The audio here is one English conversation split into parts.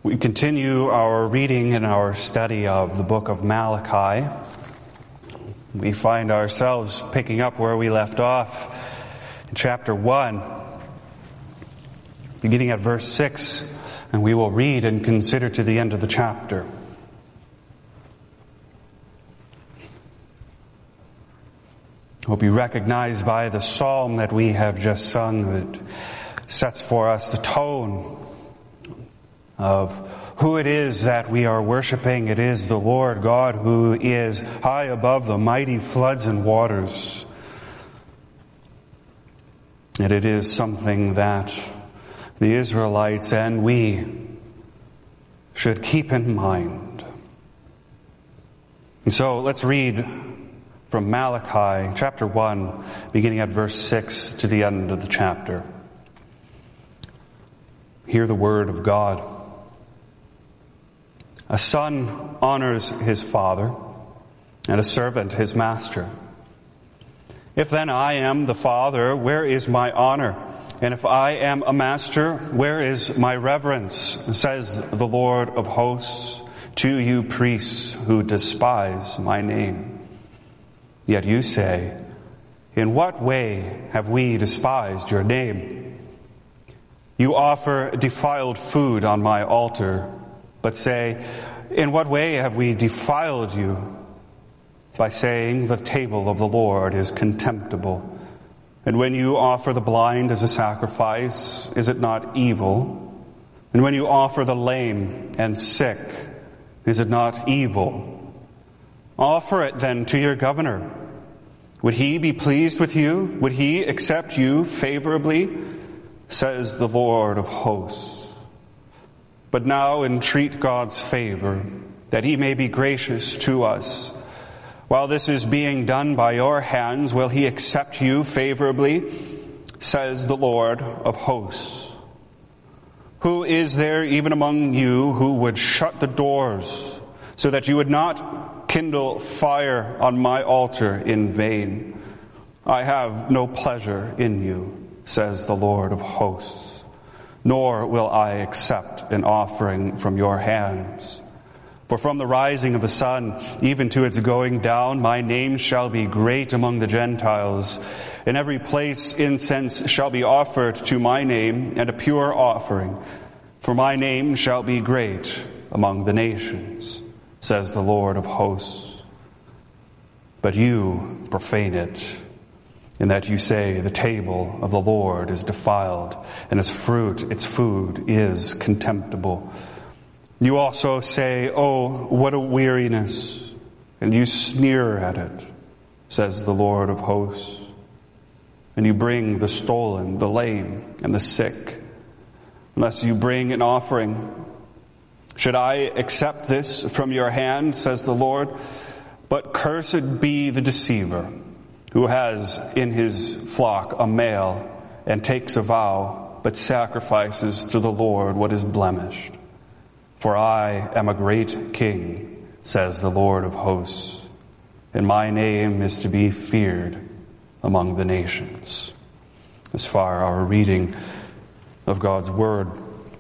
We continue our reading and our study of the book of Malachi. We find ourselves picking up where we left off in chapter 1, beginning at verse 6, and we will read and consider to the end of the chapter. I hope you recognize by the psalm that we have just sung that sets for us the tone of who it is that we are worshiping. It is the Lord God who is high above the mighty floods and waters. And it is something that the Israelites and we should keep in mind. And so let's read from Malachi chapter 1, beginning at verse 6 to the end of the chapter. Hear the word of God. A son honors his father, and a servant his master. If then I am the father, where is my honor? And if I am a master, where is my reverence? Says the Lord of hosts, to you priests who despise my name. Yet you say, in what way have we despised your name? You offer defiled food on my altar, but say, in what way have we defiled you? By saying the table of the Lord is contemptible. And when you offer the blind as a sacrifice, is it not evil? And when you offer the lame and sick, is it not evil? Offer it then to your governor. Would he be pleased with you? Would he accept you favorably? Says the Lord of hosts. But now entreat God's favor, that he may be gracious to us. While this is being done by your hands, will he accept you favorably? Says the Lord of hosts. Who is there even among you who would shut the doors, so that you would not kindle fire on my altar in vain? I have no pleasure in you, says the Lord of hosts. Nor will I accept an offering from your hands. For from the rising of the sun, even to its going down, my name shall be great among the Gentiles. In every place incense shall be offered to my name, and a pure offering. For my name shall be great among the nations, says the Lord of hosts. But you profane it, in that you say, the table of the Lord is defiled, and its food is contemptible. You also say, oh, what a weariness, and you sneer at it, says the Lord of hosts. And you bring the stolen, the lame, and the sick, unless you bring an offering. Should I accept this from your hand, says the Lord? But cursed be the deceiver, who has in his flock a male, and takes a vow, but sacrifices to the Lord what is blemished. For I am a great king, says the Lord of hosts, and my name is to be feared among the nations. As far our reading of God's Word.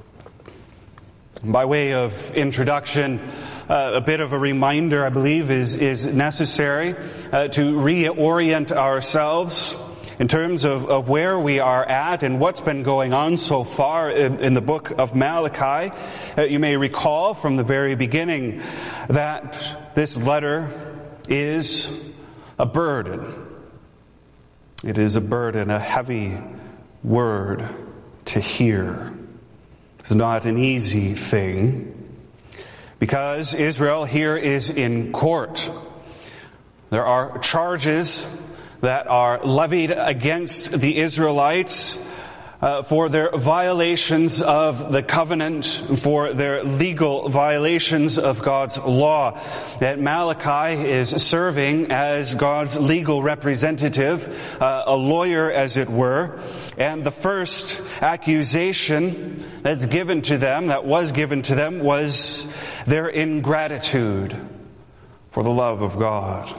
By way of introduction, a bit of a reminder, I believe, is necessary to reorient ourselves in terms of where we are at and what's been going on so far in the book of Malachi. You may recall from the very beginning that this letter is a burden. It is a burden, a heavy word to hear. It's not an easy thing, because Israel here is in court. There are charges that are levied against the Israelites for their violations of the covenant, for their legal violations of God's law. That Malachi is serving as God's legal representative, a lawyer as it were. And the first accusation that was given to them was their ingratitude for the love of God.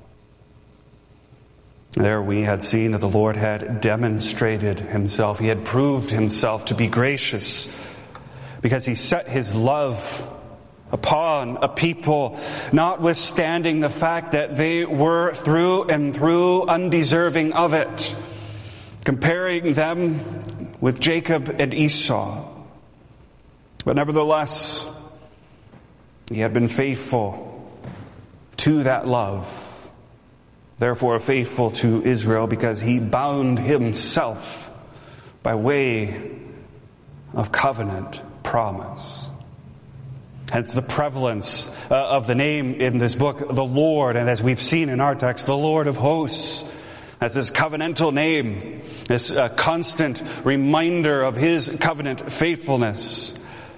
There we had seen that the Lord had demonstrated himself. He had proved himself to be gracious. because he set his love upon a people, notwithstanding the fact that they were through and through undeserving of it, comparing them with Jacob and Esau. But nevertheless, he had been faithful to that love, therefore faithful to Israel, because he bound himself by way of covenant promise. Hence the prevalence of the name in this book, the Lord, and as we've seen in our text, the Lord of hosts. That's his covenantal name, this constant reminder of his covenant faithfulness.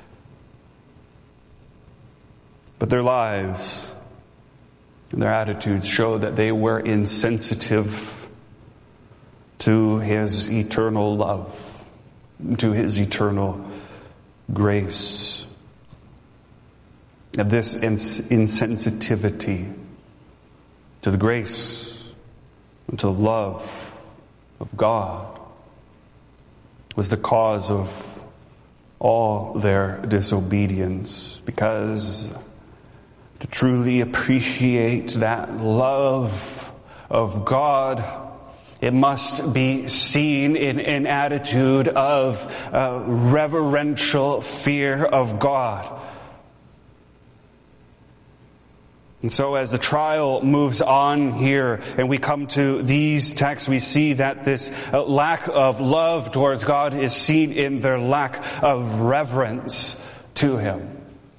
But their lives and their attitudes show that they were insensitive to his eternal love, to his eternal grace. And this insensitivity to the grace and to the love of God was the cause of all their disobedience, because to truly appreciate that love of God, it must be seen in an attitude of reverential fear of God. And so as the trial moves on here and we come to these texts, we see that this lack of love towards God is seen in their lack of reverence to him.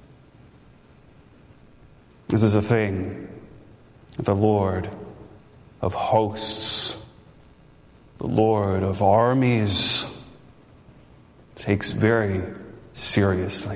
This is a thing that the Lord of hosts, the Lord of armies, takes very seriously.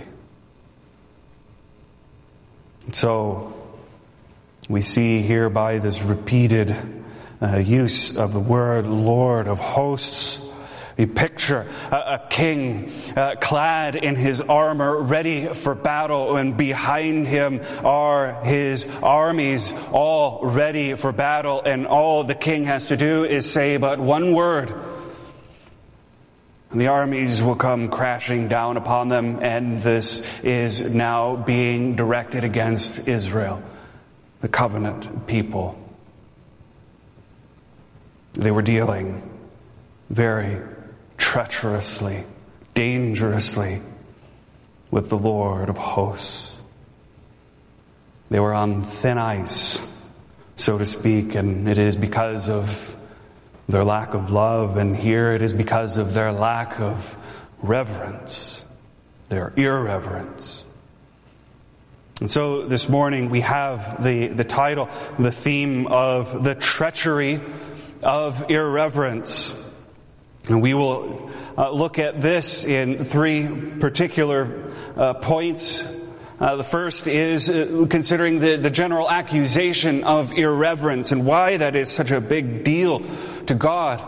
And so we see here by this repeated use of the word Lord of hosts, we picture a king clad in his armor, ready for battle, and behind him are his armies, all ready for battle, and all the king has to do is say but one word, and the armies will come crashing down upon them, and this is now being directed against Israel, the covenant people. They were dealing very treacherously, dangerously with the Lord of hosts. They were on thin ice, so to speak, and it is because of their lack of love, and here it is because of their lack of reverence, their irreverence. And so this morning we have the title, the theme of the treachery of irreverence. And we will look at this in three particular points. The first is considering the general accusation of irreverence and why that is such a big deal to God.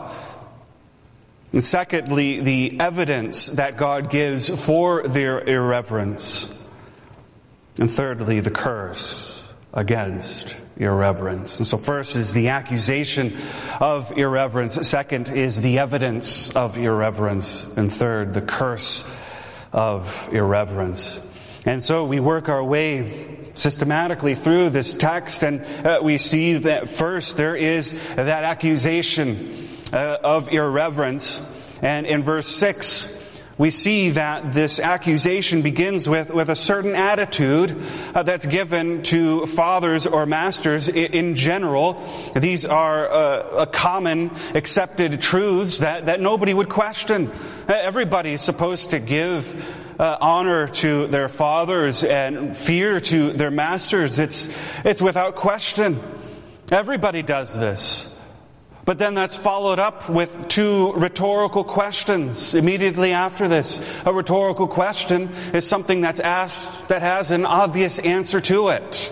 And secondly, the evidence that God gives for their irreverence. And thirdly, the curse against irreverence. And so first is the accusation of irreverence. Second is the evidence of irreverence. And third, the curse of irreverence. And so we work our way systematically through this text, and we see that first there is that accusation of irreverence. And in verse 6, we see that this accusation begins with a certain attitude that's given to fathers or masters in general. These are a common accepted truths that nobody would question. Everybody is supposed to give honor to their fathers and fear to their masters. It's without question. Everybody does this. But then that's followed up with two rhetorical questions immediately after this. A rhetorical question is something that's asked that has an obvious answer to it.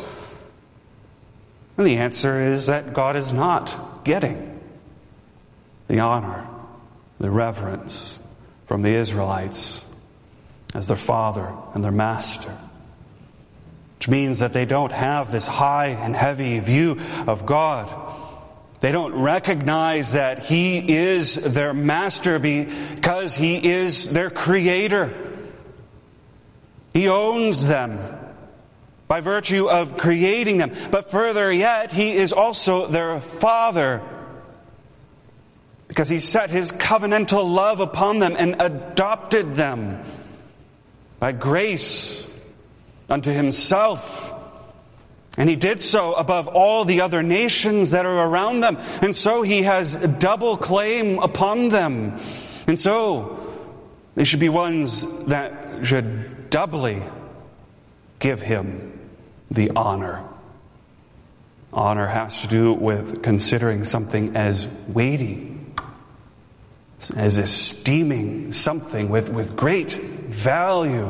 And the answer is that God is not getting the honor, the reverence from the Israelites as their father and their master. Which means that they don't have this high and heavy view of God. They don't recognize that He is their master because He is their creator. He owns them by virtue of creating them. But further yet, He is also their Father, because He set His covenantal love upon them and adopted them by grace unto Himself. And He did so above all the other nations that are around them. And so He has double claim upon them. And so they should be ones that should doubly give Him the honor. Honor has to do with considering something as weighty, as esteeming something with great value.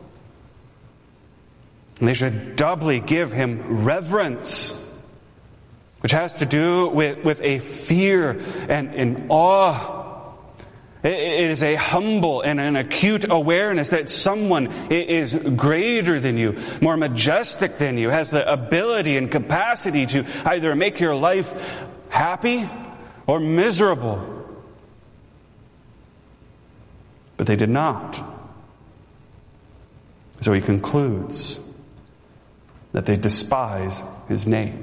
And they should doubly give Him reverence, which has to do with a fear and an awe. It is a humble and an acute awareness that someone is greater than you, more majestic than you, has the ability and capacity to either make your life happy or miserable. But they did not. So He concludes that they despise His name.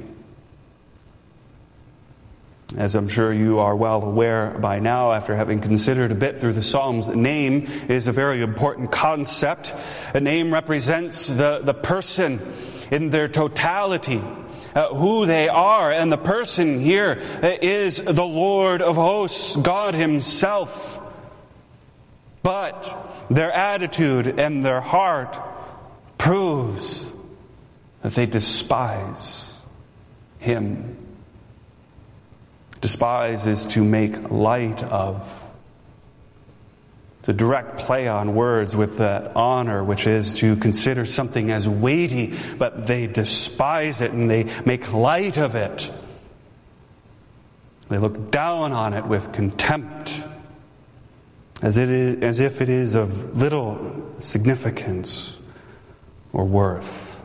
As I'm sure you are well aware by now, after having considered a bit through the Psalms, name is a very important concept. A name represents the person in their totality, who they are. And the person here is the Lord of hosts, God Himself. But their attitude and their heart proves that they despise Him. Despise is to make light of. It's a direct play on words with that honor, which is to consider something as weighty, but they despise it and they make light of it. They look down on it with contempt, as if it is of little significance or worth.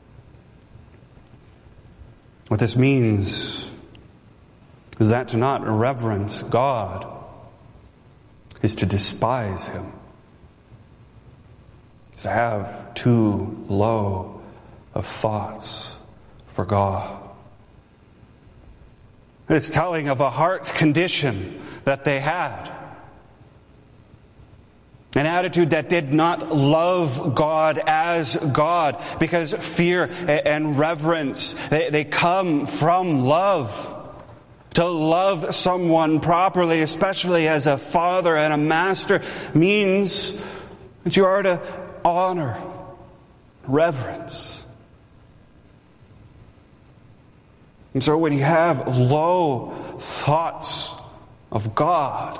What this means is that to not reverence God is to despise Him. Is to have too low of thoughts for God. It's telling of a heart condition that they had. An attitude that did not love God as God, because fear and reverence, they come from love. To love someone properly, especially as a father and a master, means that you are to honor, reverence. And so when you have low thoughts of God,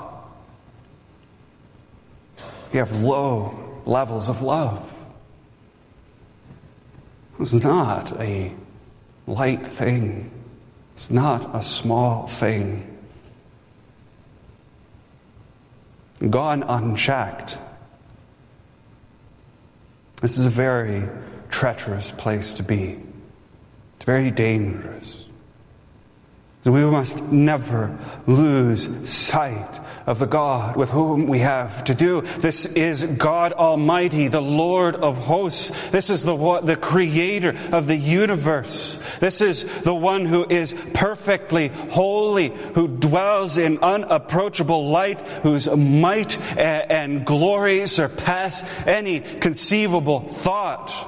you have low levels of love. It's not a light thing. It's not a small thing. Gone unchecked, this is a very treacherous place to be. It's very dangerous. We must never lose sight of the God with whom we have to do. This is God Almighty, the Lord of hosts. This is the Creator of the universe. This is the one who is perfectly holy, who dwells in unapproachable light, whose might and glory surpass any conceivable thought.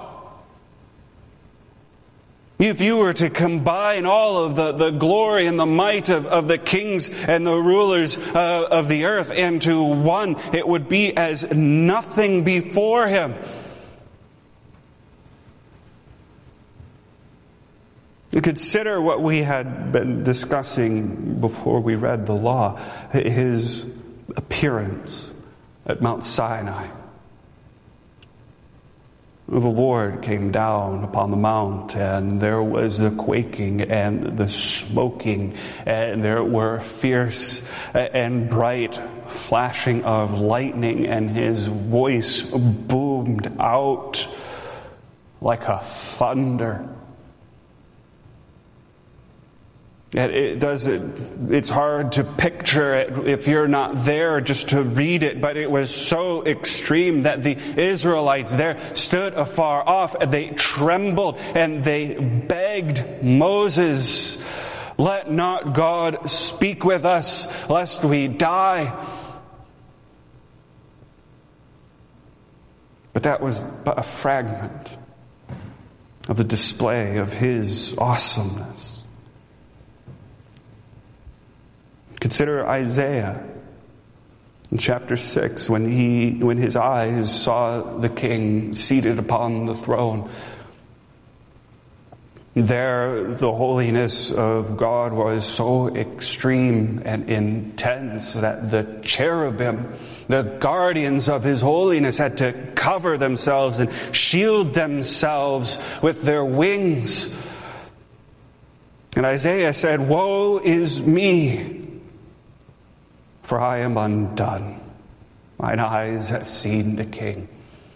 If you were to combine all of the glory and the might of the kings and the rulers of the earth into one, it would be as nothing before Him. Consider what we had been discussing before we read the law, His appearance at Mount Sinai. The Lord came down upon the mount, and there was the quaking and the smoking, and there were fierce and bright flashing of lightning, and His voice boomed out like a thunder. It's hard to picture it if you're not there just to read it, but it was so extreme that the Israelites there stood afar off and they trembled and they begged Moses, "Let not God speak with us, lest we die." But that was but a fragment of the display of his awesomeness. Consider Isaiah in chapter 6 when his eyes saw the king seated upon the throne. There, the holiness of God was so extreme and intense that the cherubim, the guardians of his holiness, had to cover themselves and shield themselves with their wings. And Isaiah said, "Woe is me, for I am undone. Mine eyes have seen the King."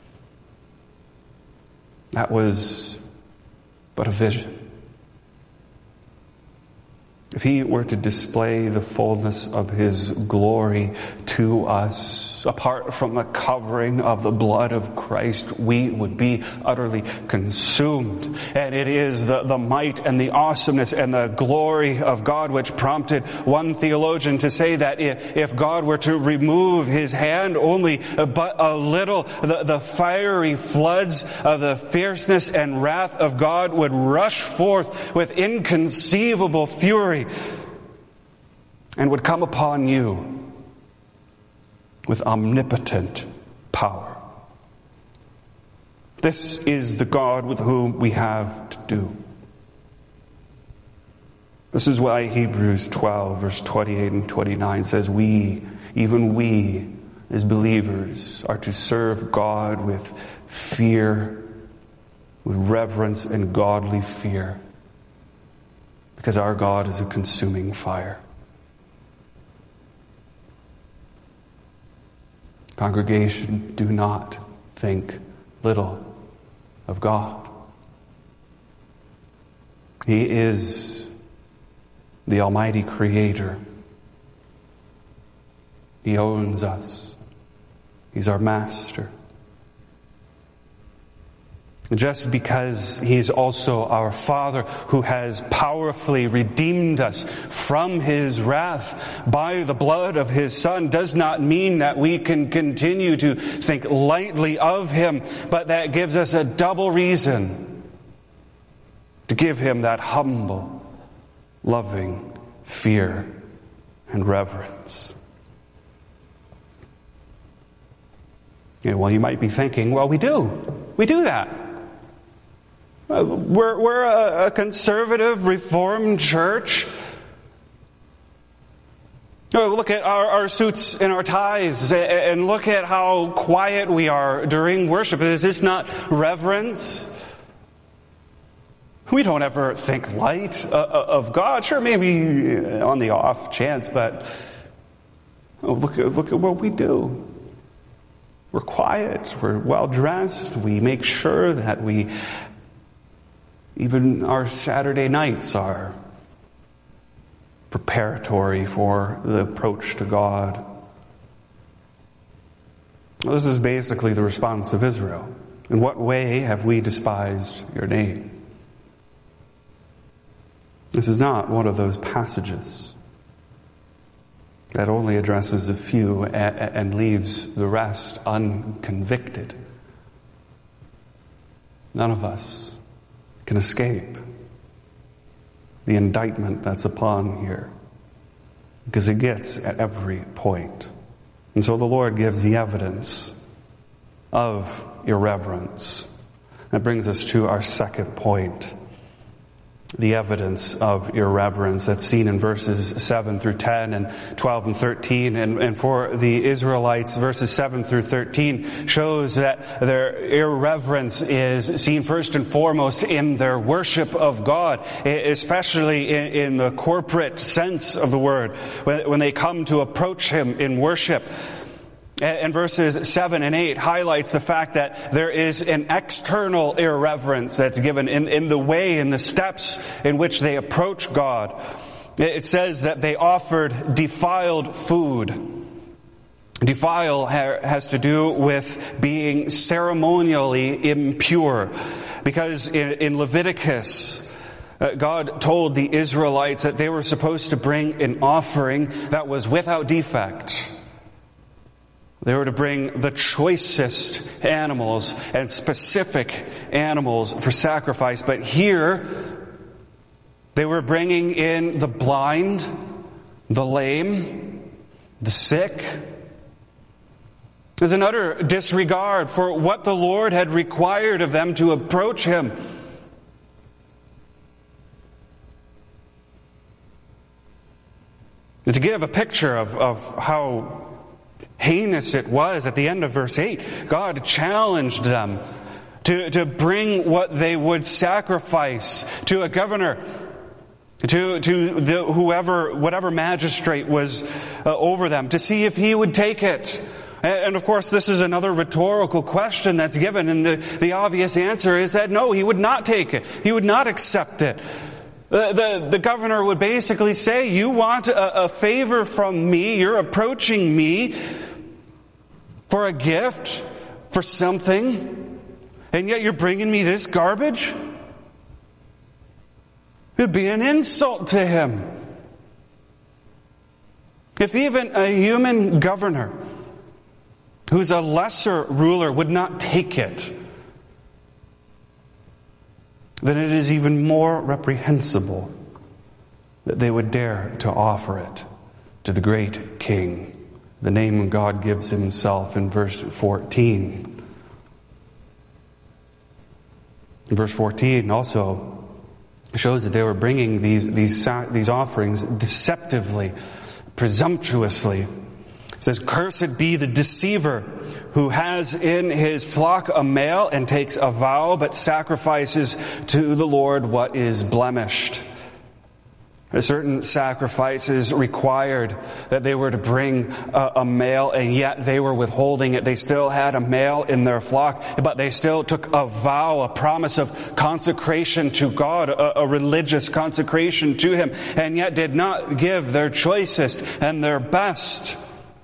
That was but a vision. If he were to display the fullness of his glory to us, apart from the covering of the blood of Christ, we would be utterly consumed. And it is the might and the awesomeness and the glory of God which prompted one theologian to say that if God were to remove his hand only but a little, the fiery floods of the fierceness and wrath of God would rush forth with inconceivable fury and would come upon you with omnipotent power. This is the God with whom we have to do. This is why Hebrews 12, verse 28 and 29 says, even we, as believers, are to serve God with fear, with reverence and godly fear, because our God is a consuming fire. Congregation, do not think little of God. He is the Almighty Creator. He owns us. He's our Master. Just because He's also our Father who has powerfully redeemed us from His wrath by the blood of His Son does not mean that we can continue to think lightly of Him, but that gives us a double reason to give Him that humble, loving fear and reverence. Well, you might be thinking, well, we do that. We're a conservative, reformed church. Look at our suits and our ties, and look at how quiet we are during worship. Is this not reverence? We don't ever think light of God. Sure, maybe on the off chance, but look at what we do. We're quiet. We're well dressed. We make sure that even our Saturday nights are preparatory for the approach to God. Well, this is basically the response of Israel. In what way have we despised your name? This is not one of those passages that only addresses a few and leaves the rest unconvicted. None of us can escape the indictment that's upon here, because it gets at every point. And so the Lord gives the evidence of irreverence. That brings us to our second point. The evidence of irreverence that's seen in verses 7 through 10 and 12 and 13. And for the Israelites, verses 7 through 13 shows that their irreverence is seen first and foremost in their worship of God, especially in the corporate sense of the word, when they come to approach Him in worship. And verses 7 and 8 highlights the fact that there is an external irreverence that's given in the way, in the steps in which they approach God. It says that they offered defiled food. Defile has to do with being ceremonially impure. Because in Leviticus, God told the Israelites that they were supposed to bring an offering that was without defect. They were to bring the choicest animals and specific animals for sacrifice. But here, they were bringing in the blind, the lame, the sick. There's an utter disregard for what the Lord had required of them to approach Him. And to give a picture of how heinous it was, at the end of verse 8, God challenged them to bring what they would sacrifice to a governor, to whatever magistrate was over them, to see if he would take it. And of course, this is another rhetorical question that's given, and the obvious answer is that no, he would not take it. He would not accept it. The governor would basically say, you want a favor from me, you're approaching me for a gift, for something, and yet you're bringing me this garbage? It would be an insult to him. If even a human governor who's a lesser ruler would not take it, then it is even more reprehensible that they would dare to offer it to the great King, the name God gives Himself in verse 14. Verse 14 also shows that they were bringing these offerings deceptively, presumptuously. It says, "Cursed be the deceiver who has in his flock a male and takes a vow but sacrifices to the Lord what is blemished." Certain sacrifices required that they were to bring a male, and yet they were withholding it. They still had a male in their flock, but they still took a vow, a promise of consecration to God, a religious consecration to Him, and yet did not give their choicest and their best.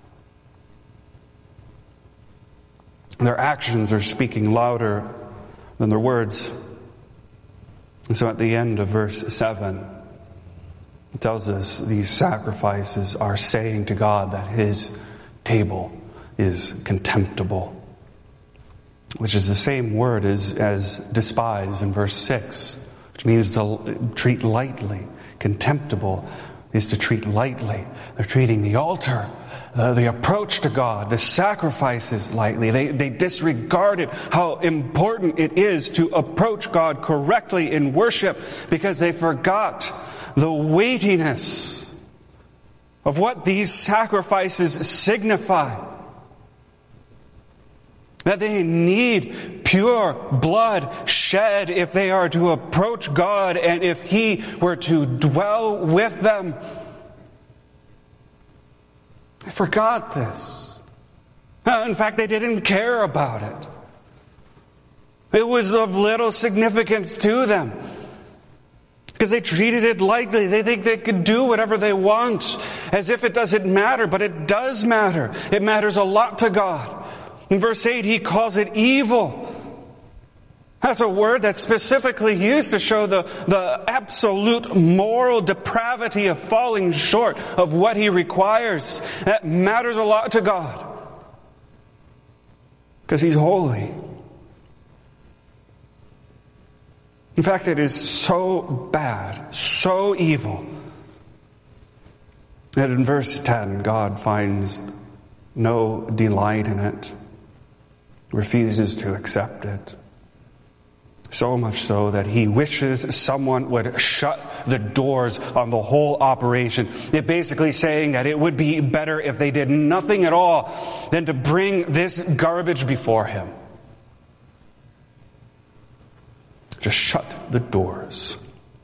Their actions are speaking louder than their words. And so at the end of verse 7, it tells us these sacrifices are saying to God that His table is contemptible, which is the same word as despise in verse 6, which means to treat lightly. Contemptible is to treat lightly. They're treating the altar, the approach to God, the sacrifices lightly. They disregarded how important it is to approach God correctly in worship because they forgot the weightiness of what these sacrifices signify. That they need pure blood shed if they are to approach God and if He were to dwell with them. They forgot this. In fact, they didn't care about it. It was of little significance to them, because they treated it lightly. They think they could do whatever they want, as if it doesn't matter. But it does matter. It matters a lot to God. In verse 8, He calls it evil. That's a word that's specifically used to show the absolute moral depravity of falling short of what He requires. That matters a lot to God, because He's holy. In fact, it is so bad, so evil, that in verse 10, God finds no delight in it, refuses to accept it. So much so that He wishes someone would shut the doors on the whole operation. It basically saying that it would be better if they did nothing at all than to bring this garbage before Him. Just shut the doors.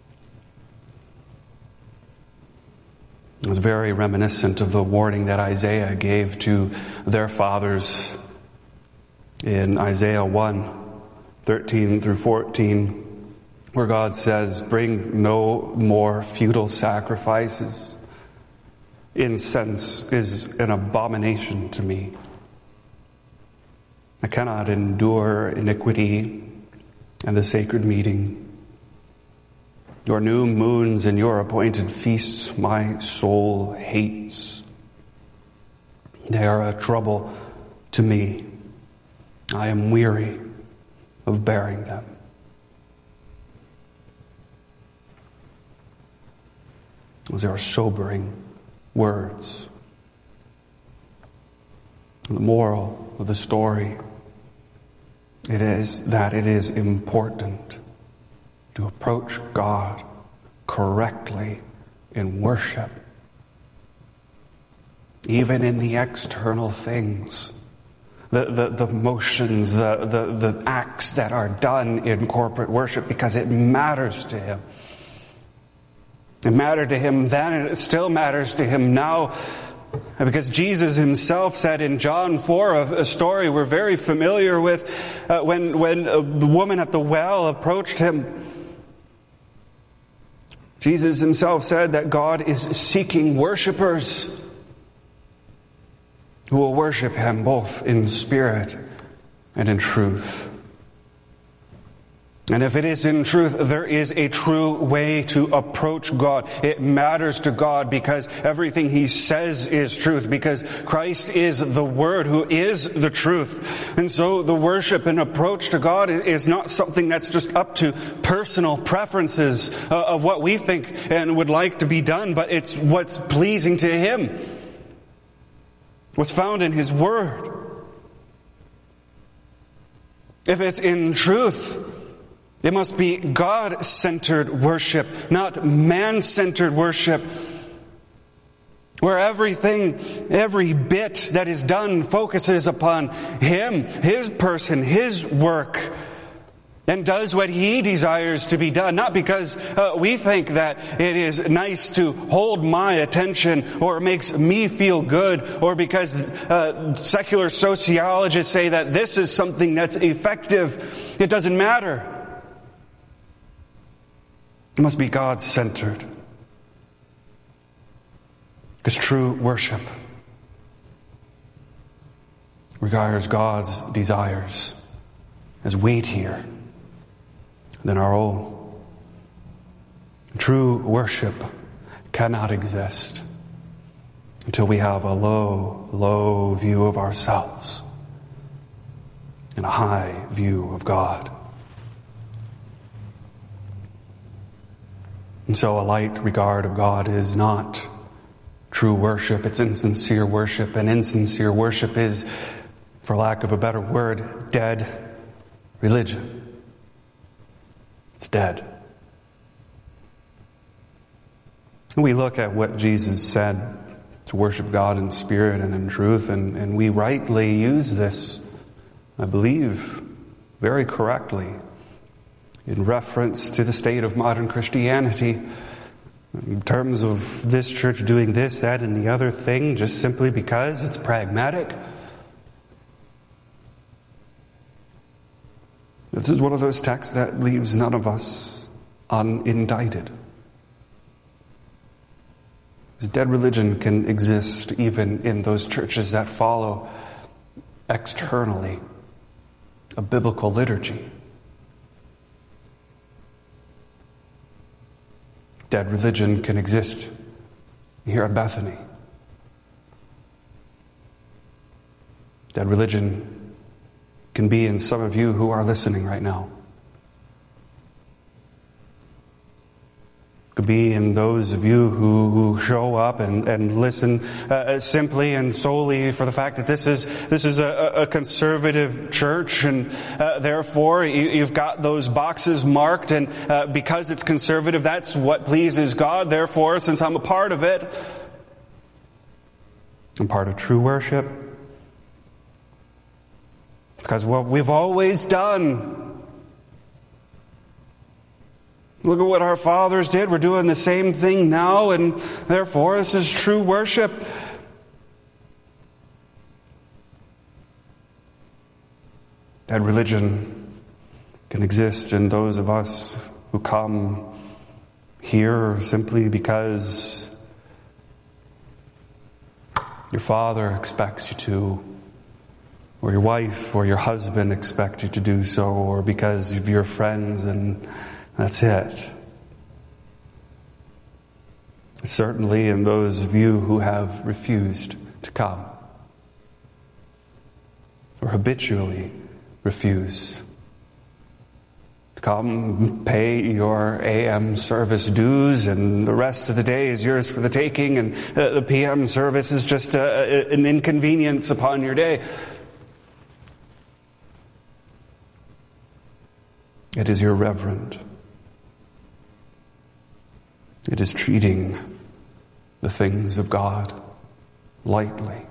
It was very reminiscent of the warning that Isaiah gave to their fathers in Isaiah 1, 13 through 14. where God says, bring no more futile sacrifices. Incense is an abomination to me. I cannot endure iniquity and the sacred meeting. Your new moons and your appointed feasts my soul hates. They are a trouble to me. I am weary of bearing them. Those are sobering words. The moral of the story, it is that it is important to approach God correctly in worship, even in the external things, the motions, the acts that are done in corporate worship, because it matters to Him. It mattered to Him then, and it still matters to Him now. Because Jesus Himself said in John 4, a story we're very familiar with, when the woman at the well approached Him, Jesus Himself said that God is seeking worshipers who will worship Him both in spirit and in truth. And if it is in truth, there is a true way to approach God. It matters to God because everything He says is truth, because Christ is the Word who is the truth. And so the worship and approach to God is not something that's just up to personal preferences of what we think and would like to be done, but it's what's pleasing to Him, what's found in His Word. If it's in truth, it must be God-centered worship, not man-centered worship, where everything, every bit that is done focuses upon Him, His person, His work, and does what He desires to be done. Not because we think that it is nice to hold my attention or makes me feel good, or because secular sociologists say that this is something that's effective. It doesn't matter. It must be God-centered. Because true worship requires God's desires as weightier than our own. True worship cannot exist until we have a low, low view of ourselves and a high view of God. And so a light regard of God is not true worship, it's insincere worship. And insincere worship is, for lack of a better word, dead religion. It's dead. And we look at what Jesus said to worship God in spirit and in truth, and we rightly use this, I believe, very correctly, in reference to the state of modern Christianity, in terms of this church doing this, that, and the other thing, just simply because it's pragmatic. This is one of those texts that leaves none of us unindicted. This dead religion can exist even in those churches that follow externally a biblical liturgy. Dead religion can exist here at Bethany. Dead religion can be in some of you who are listening right now. Could be in those of you who show up and listen simply and solely for the fact that this is a conservative church, and therefore you've got those boxes marked, and because it's conservative, that's what pleases God. Therefore, since I'm a part of it, I'm part of true worship. Because what we've always done. Look at what our fathers did. We're doing the same thing now, and therefore this is true worship. That religion can exist in those of us who come here simply because your father expects you to, or your wife or your husband expect you to do so, or because of your friends, and that's it. Certainly in those of you who have refused to come, or habitually refuse to come, pay your AM service dues, and the rest of the day is yours for the taking, and the PM service is just an inconvenience upon your day. It is irreverent. It is treating the things of God lightly.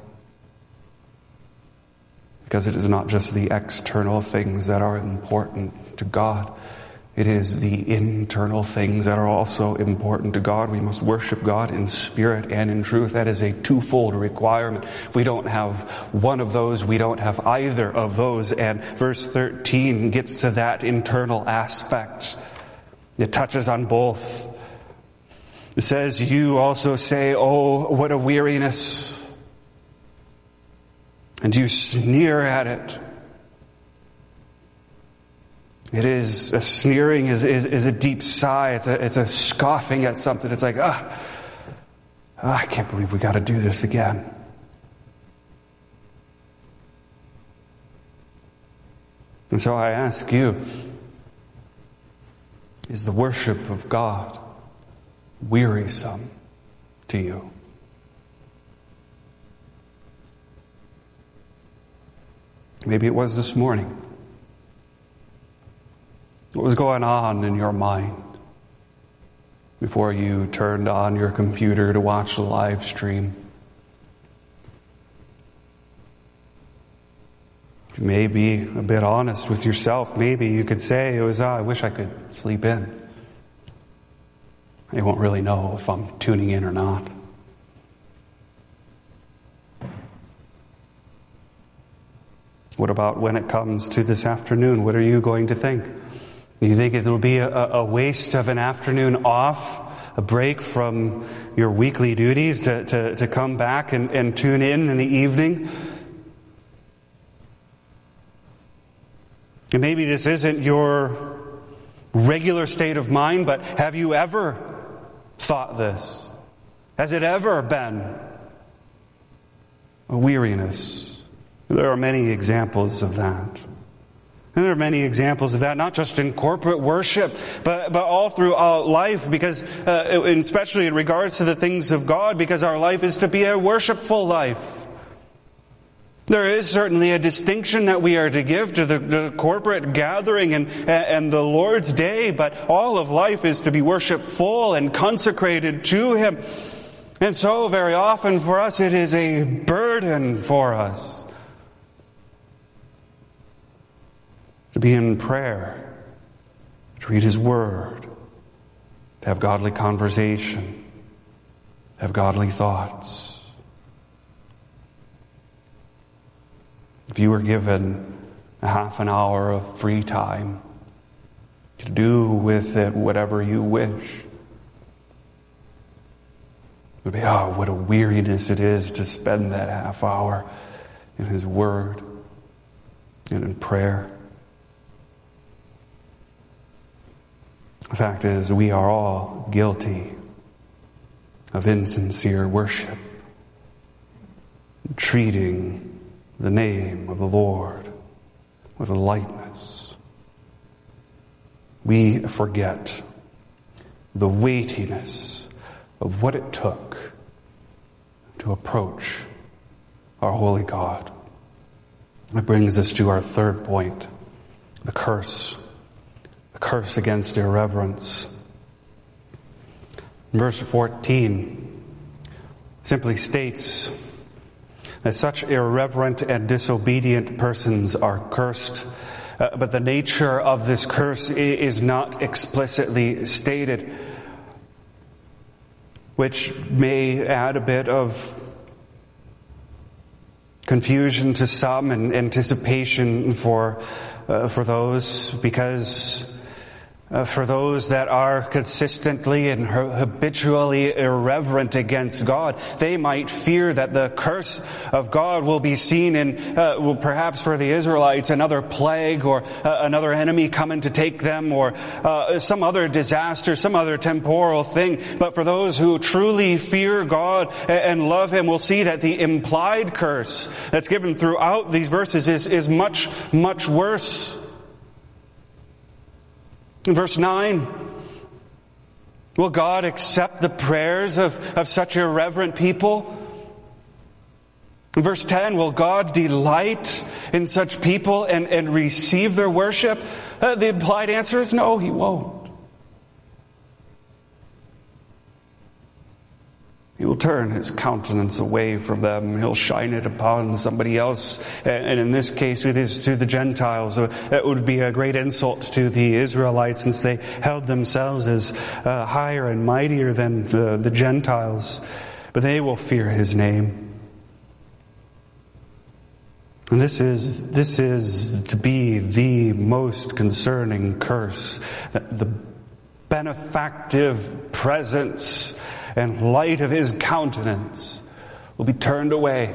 Because it is not just the external things that are important to God. It is the internal things that are also important to God. We must worship God in spirit and in truth. That is a twofold requirement. If we don't have one of those, we don't have either of those. And verse 13 gets to that internal aspect. It touches on both. It says, you also say, oh, what a weariness. And you sneer at it. It is a sneering is a deep sigh. It's a scoffing at something. It's like, I can't believe we got to do this again. And so I ask you, is the worship of God wearisome to you? Maybe it was this morning. What was going on in your mind before you turned on your computer to watch the live stream? You may be a bit honest with yourself. Maybe you could say, it was, I wish I could sleep in. I won't really know if I'm tuning in or not. What about when it comes to this afternoon? What are you going to think? Do you think it will be a waste of an afternoon off, a break from your weekly duties to come back and tune in the evening? And maybe this isn't your regular state of mind, but have you ever thought this? Has it ever been a weariness? There are many examples of that. And there are many examples of that, not just in corporate worship, but all throughout life, because, especially in regards to the things of God, because our life is to be a worshipful life. There is certainly a distinction that we are to give to the corporate gathering and the Lord's Day, but all of life is to be worshipful and consecrated to Him. And so very often for us it is a burden for us to be in prayer, to read His Word, to have godly conversation, to have godly thoughts. If you were given a half an hour of free time to do with it whatever you wish, it would be, what a weariness it is to spend that half hour in His Word and in prayer. The fact is, we are all guilty of insincere worship, treating the name of the Lord with a lightness. We forget the weightiness of what it took to approach our holy God. That brings us to our third point, the curse. Curse against irreverence. Verse 14 simply states that such irreverent and disobedient persons are cursed, but the nature of this curse is not explicitly stated, which may add a bit of confusion to some and anticipation for those, because For those that are consistently and habitually irreverent against God, they might fear that the curse of God will be seen in, perhaps for the Israelites, another plague or another enemy coming to take them, or some other disaster, some other temporal thing. But for those who truly fear God and love Him, will see that the implied curse that's given throughout these verses is much, much worse. In verse 9, will God accept the prayers of such irreverent people? In verse 10, will God delight in such people and receive their worship? The implied answer is no, He won't. He will turn His countenance away from them. He'll shine it upon somebody else. And in this case, it is to the Gentiles. It would be a great insult to the Israelites, since they held themselves as higher and mightier than the Gentiles. But they will fear His name. And this is to be the most concerning curse. The benefactive presence and light of His countenance will be turned away.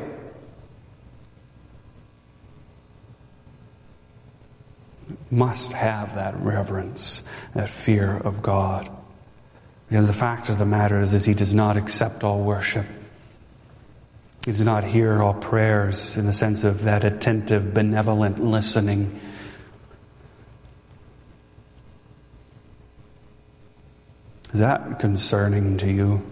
Must have that reverence, that fear of God. Because the fact of the matter is He does not accept all worship. He does not hear all prayers in the sense of that attentive, benevolent listening. Is that concerning to you?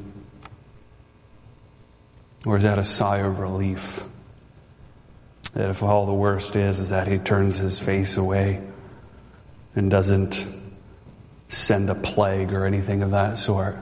Or is that a sigh of relief? That if all the worst is that He turns His face away and doesn't send a plague or anything of that sort?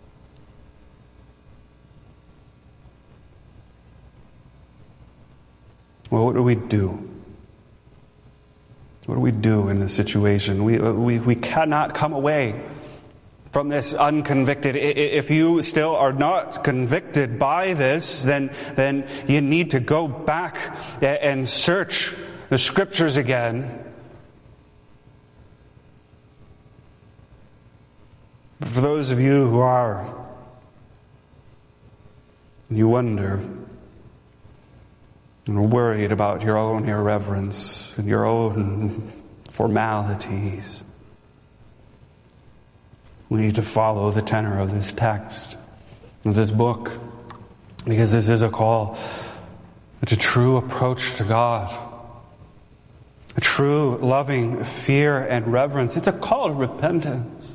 Well, what do we do? What do we do in this situation? We cannot come away from this unconvicted. If you still are not convicted by this, then you need to go back and search the Scriptures again. But for those of you who are, you wonder and are worried about your own irreverence and your own formalities, we need to follow the tenor of this text, of this book, because this is a call to true approach to God, a true loving fear and reverence. It's a call to repentance.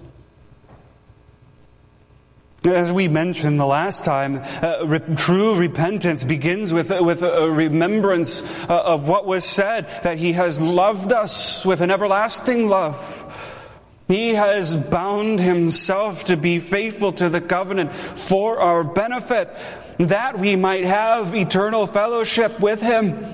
As we mentioned the last time, true repentance begins with a remembrance of what was said, that He has loved us with an everlasting love. He has bound Himself to be faithful to the covenant for our benefit, that we might have eternal fellowship with Him.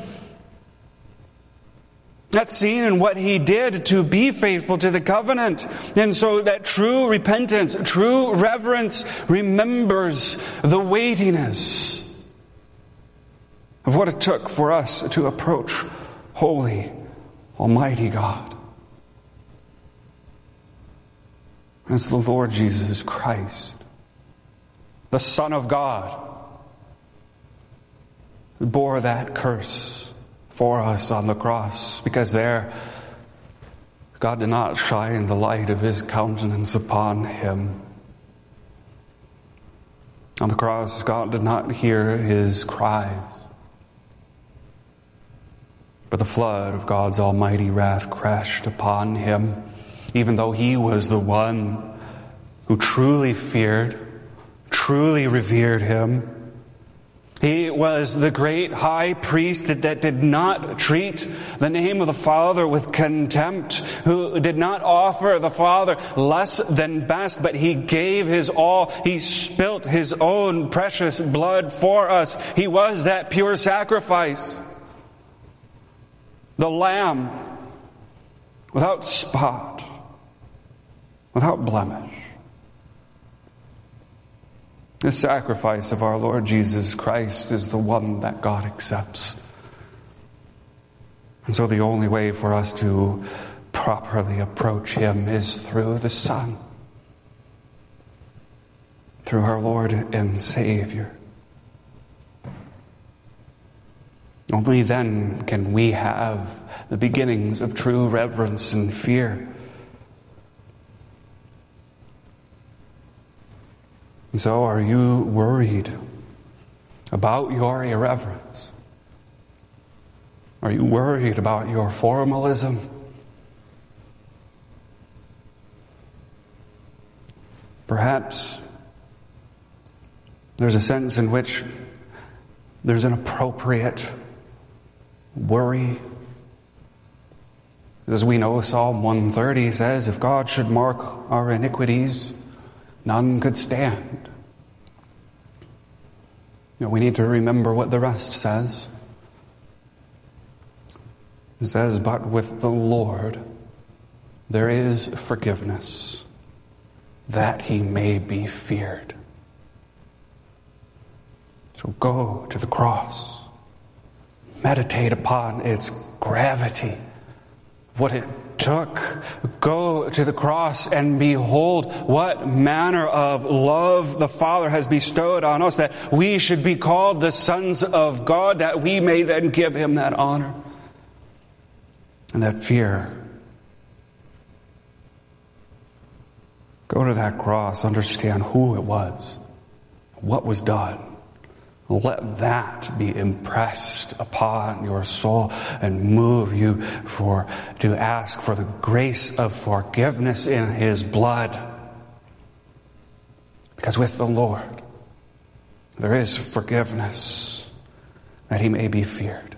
That's seen in what He did to be faithful to the covenant. And so that true repentance, true reverence remembers the weightiness of what it took for us to approach holy, almighty God. It's the Lord Jesus Christ, the Son of God, who bore that curse for us on the cross, because there God did not shine the light of His countenance upon Him. On the cross, God did not hear His cries, but the flood of God's almighty wrath crashed upon Him, even though He was the one who truly feared, truly revered Him. He was the great high priest that did not treat the name of the Father with contempt, who did not offer the Father less than best, but He gave His all. He spilt His own precious blood for us. He was that pure sacrifice, the Lamb, without spot, without blemish. The sacrifice of our Lord Jesus Christ is the one that God accepts. And so the only way for us to properly approach him is through the Son, through our Lord and Savior. Only then can we have the beginnings of true reverence and fear. So are you worried about your irreverence? Are you worried about your formalism? Perhaps there's a sense in which there's an appropriate worry. As we know, Psalm 130 says, if God should mark our iniquities, none could stand. We need to remember what the rest says. It says, but with the Lord there is forgiveness, that he may be feared. So go to the cross. Meditate upon its gravity, what it took. Go to the cross and behold what manner of love the Father has bestowed on us, that we should be called the sons of God, that we may then give him that honor and that fear. Go to that cross, understand who it was, what was done. Let that be impressed upon your soul and move you to ask for the grace of forgiveness in his blood. Because with the Lord there is forgiveness, that he may be feared.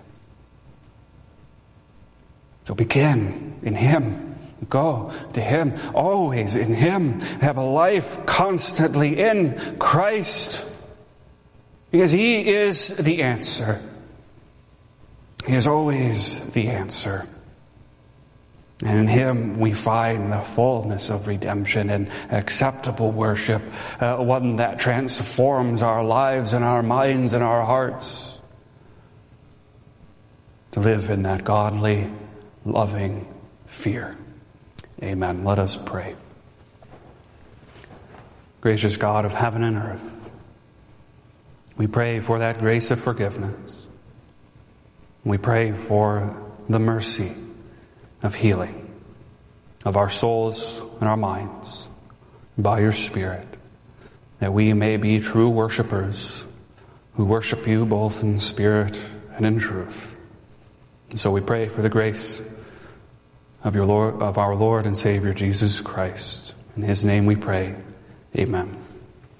So begin in him. Go to him, always in him. Have a life constantly in Christ. Because he is the answer. He is always the answer. And in him we find the fullness of redemption and acceptable worship, one that transforms our lives and our minds and our hearts to live in that godly, loving fear. Amen. Let us pray. Gracious God of heaven and earth, we pray for that grace of forgiveness. We pray for the mercy of healing of our souls and our minds by your Spirit, that we may be true worshipers who worship you both in spirit and in truth. And so we pray for the grace of our Lord and Savior Jesus Christ. In his name we pray. Amen.